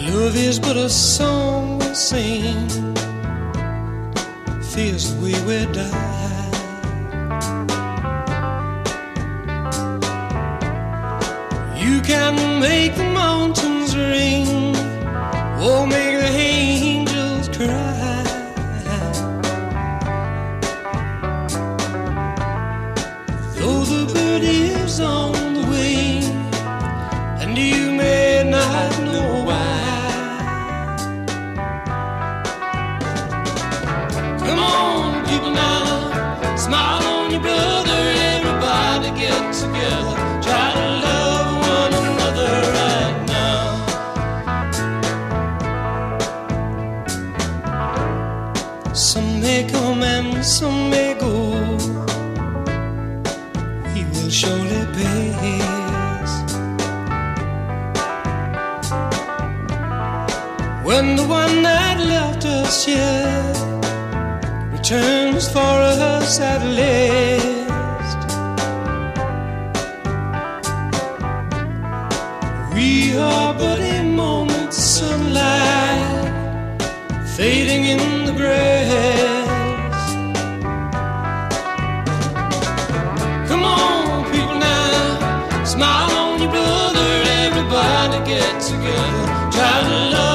Love is but a song we sing, feels the way we die. You can make the mountains ring, or make the angels cry. Though the bird is on the wing, and you may not know why. Come on, people now, smile on your brother. Everybody get together, try to love one another right now. Some may come and some may go, we will surely pass. When the one that left us here returns for us at last, we are but a moment's sunlight fading in the grass. Come on, people now, smile on your brother. Everybody get together, try to love